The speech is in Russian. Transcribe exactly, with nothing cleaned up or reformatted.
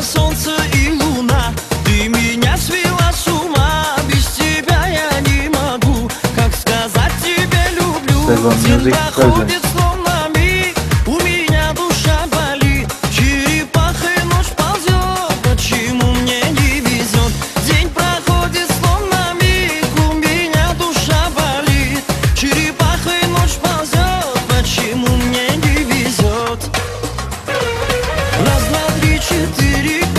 солнце и луна. Ты меня свела с ума, без тебя я не могу. Как сказать тебе люблю? День проходит словно миг, у меня душа болит. Черепахой ночь ползет, почему мне не везет? День проходит словно миг, у меня душа болит. Черепахой ночь ползет, почему мне не везет? Раз, два, три, четыре.